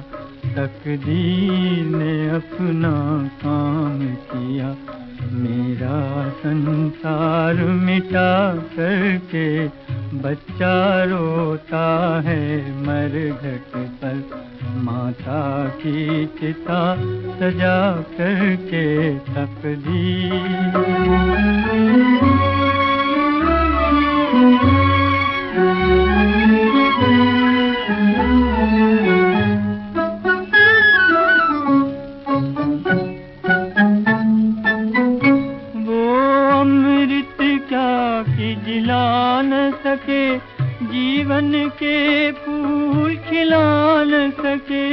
तकदीर ने अपना काम किया। मेरा संसार मिटा करके बच्चा रोता है मरघट पर। माता की चिता सजा करके तकदीर। जिला न सके जीवन के फूल खिला न सके।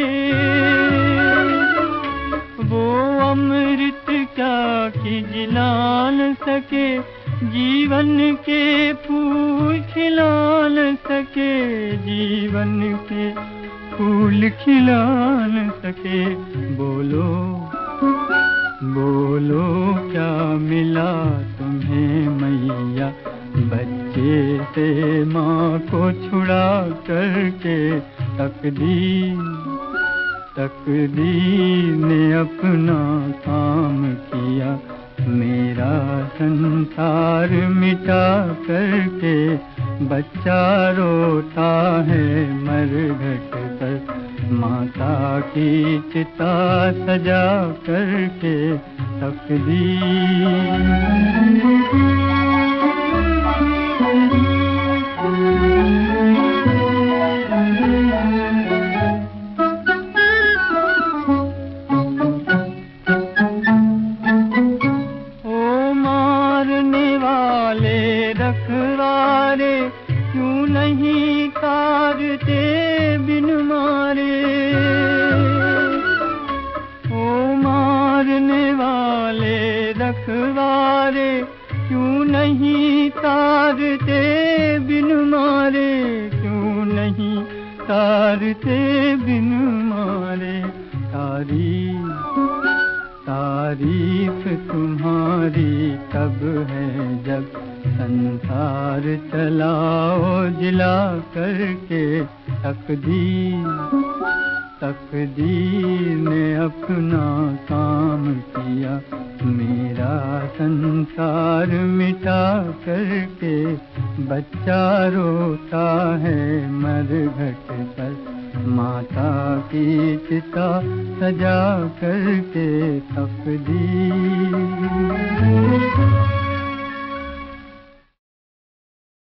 वो अमृत क्या कि जिला न सके जीवन के फूल खिला न सके। जीवन के फूल खिला न सके। बोलो बोलो क्या मिला तुम्हें मैया, बच्चे से माँ को छुड़ा करके। तकदीर ने अपना काम किया। मेरा संसार मिटा करके बच्चा रोता है मरघट पर। माता की चिता सजा करके तकदीर। रखवारे क्यों नहीं तारते बिन मारे। ओ मारने वाले रखवारे क्यों नहीं तारते बिन मारे। क्यों नहीं तारते बिन मारे। तारीफ तुम्हारी तब है जब संसार चलाओ जिला करके। तकदीर ने अपना काम किया। मेरा संसार मिटा करके बच्चा रोता है मरघट पर। माता की चिता सजा करके तकदीर।